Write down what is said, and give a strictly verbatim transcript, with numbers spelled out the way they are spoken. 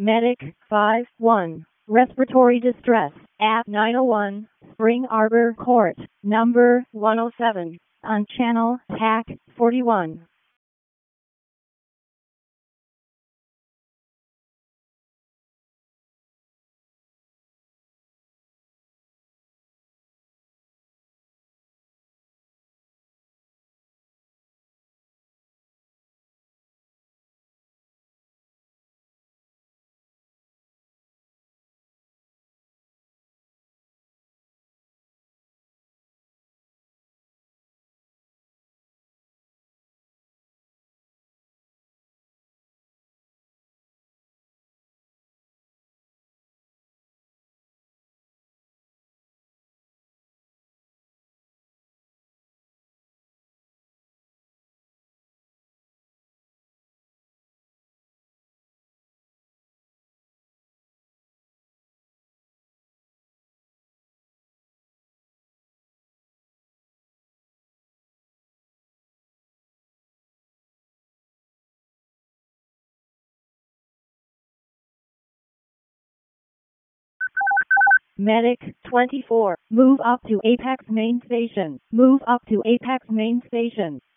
Medic five one. Respiratory distress at nine oh one Spring Arbor Court, number one oh seven, on channel T A C forty-one. Medic twenty-four. Move up to Apex Main Station. Move up to Apex Main Station.